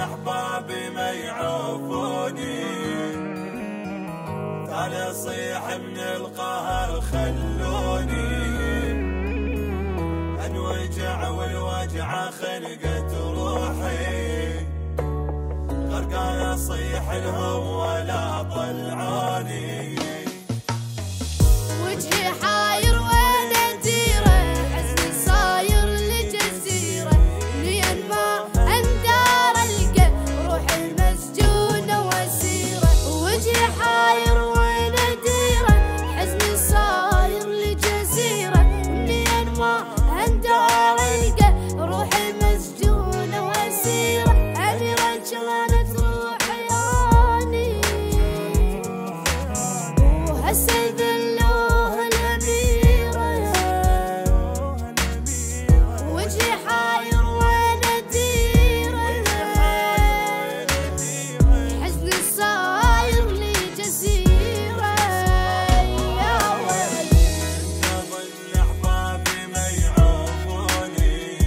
احبابي ما يعوفوني، تعال اصيح من القهر خلوني انوجع والوجعه خنقت روحي، غرقان اصيح لهم ولا طلعوني. وجهي حاير وين اديره، حزني صاير لجزيره، لين ما اندار القى روحي مسجونه واسيره. وجهي حاير وين اديره، حزني صاير لجزيره، لين ما اندار القى روحي مسجونه واسيره. اميره جلانت روحي اني وهسه ذلوه الاميره. وجهي حاير وين اديره، حزني صاير لي جزيره. يا ويلي نظن احبابي ما يعوفوني،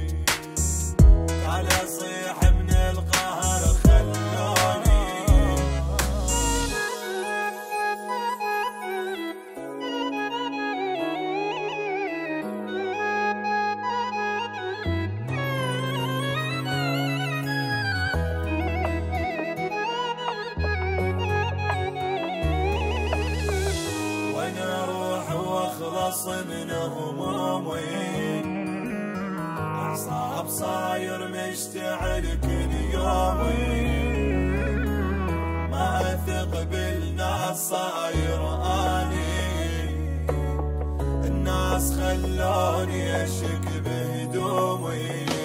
تعال اصيح من القهر خلوني. وانا اروح واخلص من همومي، اعصاب صاير مشتعل كل يومي، ما اثق بالناس صاير اني، الناس خلوني اشك بهدومي.